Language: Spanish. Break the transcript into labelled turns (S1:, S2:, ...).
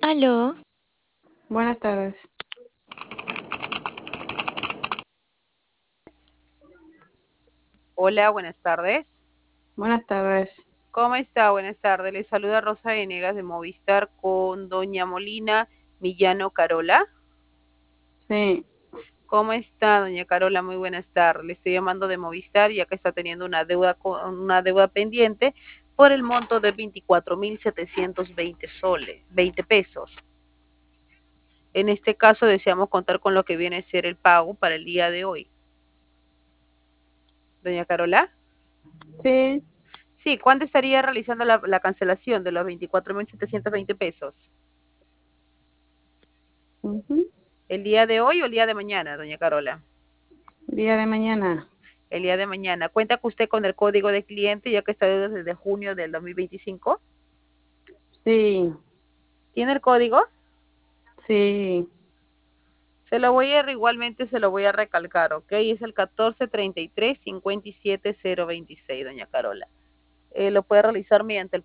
S1: Aló,
S2: Buenas tardes.
S3: Hola, buenas tardes.
S2: Buenas tardes.
S3: ¿Cómo está? Buenas tardes. Le saluda Rosa Venegas de Movistar con doña Molina Millano Carola.
S2: Sí,
S3: ¿Cómo está, doña Carola? Muy buenas tardes. Le estoy llamando de Movistar ya que está teniendo una deuda pendiente por el monto de 24.720 soles, 20 pesos. En este caso deseamos contar con lo que viene a ser el pago para el día de hoy. Doña Carola.
S2: sí.
S3: Sí, ¿cuándo estaría realizando la cancelación de los 24.720 pesos?
S2: Ujú.
S3: ¿El día de hoy o el día de mañana, doña Carola?
S2: Día de mañana.
S3: El día de mañana. ¿Cuenta que usted con el código de cliente ya que está desde junio del 2025?
S2: Sí,
S3: ¿Tiene el código?
S2: sí.
S3: Igualmente se lo voy a recalcar, ¿ok? Es el 1433 57026, doña Carola. Lo puede realizar mediante el